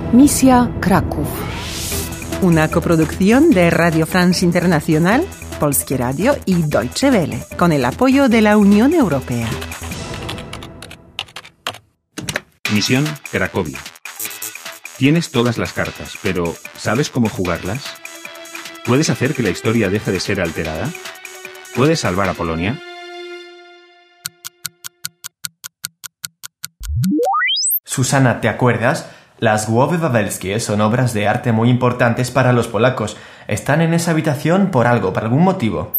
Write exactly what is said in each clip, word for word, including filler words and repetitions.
Misja Kraków. Una coproducción de Radio France Internacional, Polskie Radio y Deutsche Welle, con el apoyo de la Unión Europea. Misión Cracovia. Tienes todas las cartas, pero ¿sabes cómo jugarlas? ¿Puedes hacer que la historia deje de ser alterada? ¿Puedes salvar a Polonia? Susana, ¿te acuerdas? Las Głowy Wawelskie son obras de arte muy importantes para los polacos. Están en esa habitación por algo, por algún motivo.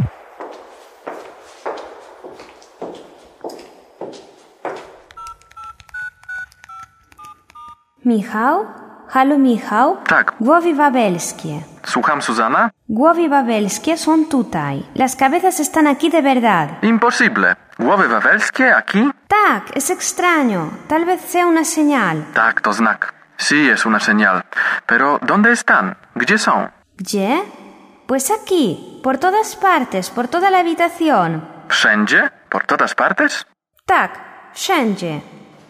Michał? Halo, Michał? Tak. Głowy wawelskie. Słucham, Susana? Głowy wawelskie są tutaj. Las cabezas están aquí de verdad. Imposible. ¿Głowy wawelskie aquí? Tak, es extraño. Tal vez sea una señal. Tak, to znak. Sí, es una señal. Pero, ¿dónde están? ¿Gdzie są? ¿Gdzie? Pues aquí, por todas partes, por toda la habitación. Wszędzie? ¿Por todas partes? Tak, wszędzie.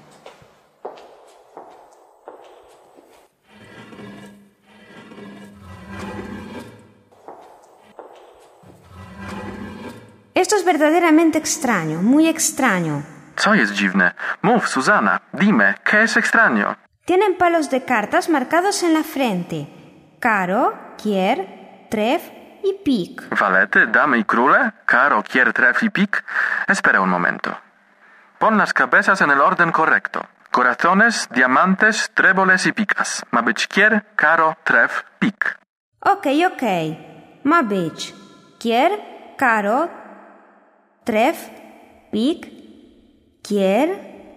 Esto es verdaderamente extraño, muy extraño. Co jest dziwne? Mów, Susana. Dime, ¿qué es extraño? Tienen palos de cartas marcados en la frente. Caro, kier, tref y pik. Walety, damy i króle? Caro, kier, tref y pik? Espera un momento. Pon las cabezas en el orden correcto. Corazones, diamantes, tréboles y picas. Ma być kier, caro, tref, pik. Ok, ok. Ma być kier, caro, tref, pik, kier,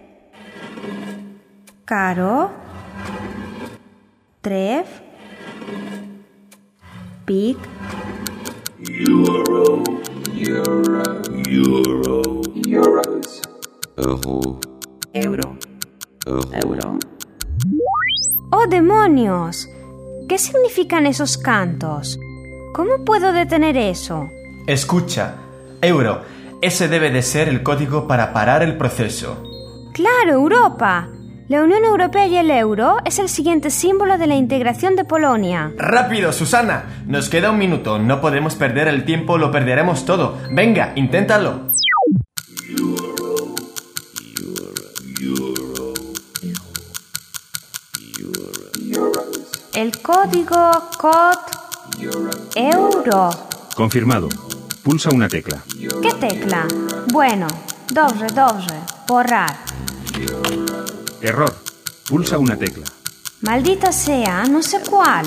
caro, tref, pik. Euro, euro, euro, euros, euro, Euro. Euro. ¡Oh, demonios! ¿Qué significan esos cantos? ¿Cómo puedo detener eso? Escucha, euro, ese debe de ser el código para parar el proceso. ¡Claro, Europa! La Unión Europea y el euro es el siguiente símbolo de la integración de Polonia. ¡Rápido, Susana! Nos queda un minuto, no podemos perder el tiempo, lo perderemos todo. Venga, inténtalo. El código cod euro. Confirmado. Pulsa una tecla. ¿Qué tecla? Bueno, doble, doble, borrar. Error. Pulsa una tecla. Maldita sea, no sé cuál.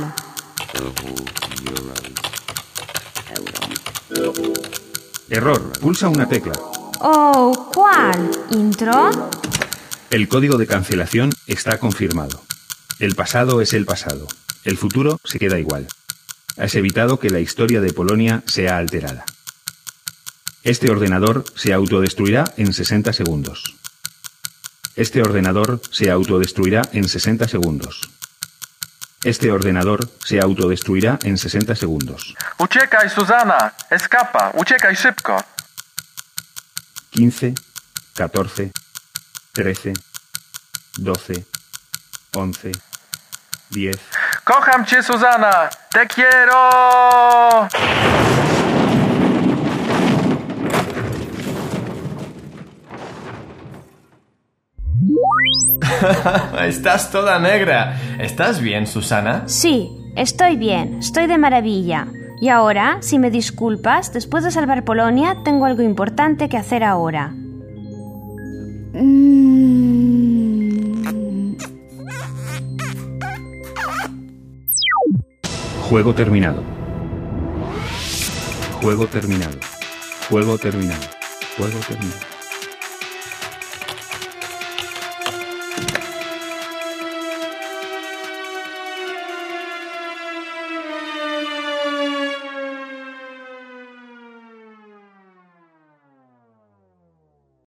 Error. Pulsa una tecla. Oh, ¿cuál? ¿Intro? El código de cancelación está confirmado. El pasado es el pasado. El futuro se queda igual. Has evitado que la historia de Polonia sea alterada. Este ordenador se autodestruirá en sesenta segundos. Este ordenador se autodestruirá en sesenta segundos. Este ordenador se autodestruirá en sesenta segundos. Uciekaj, Susana! Escapa! Uciekaj szybko! quince, catorce, trece, doce, once, diez... Kocham cię, Susana! Te quiero! Estás toda negra. ¿Estás bien, Susana? Sí, estoy bien, estoy de maravilla. Y ahora, si me disculpas, después de salvar Polonia, tengo algo importante que hacer ahora. Juego terminado. Juego terminado. Juego terminado. Juego terminado.